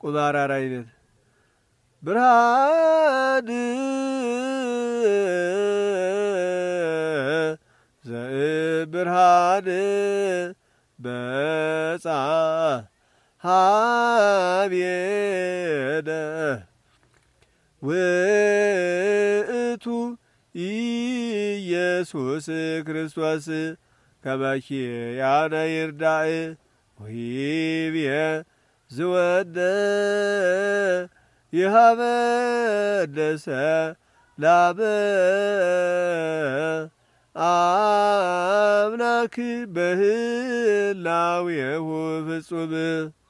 ቁባራራይነት ብርሃን ዘብርሃን በጻ ሀቤነ ውእቱ ኢየሱስ ክርስቶስ ከመኪያነ ይርዳእ ወይብየ ዝወደ ይሃበነ ሰላመ አምላክ በህላዌሁ ፍጹም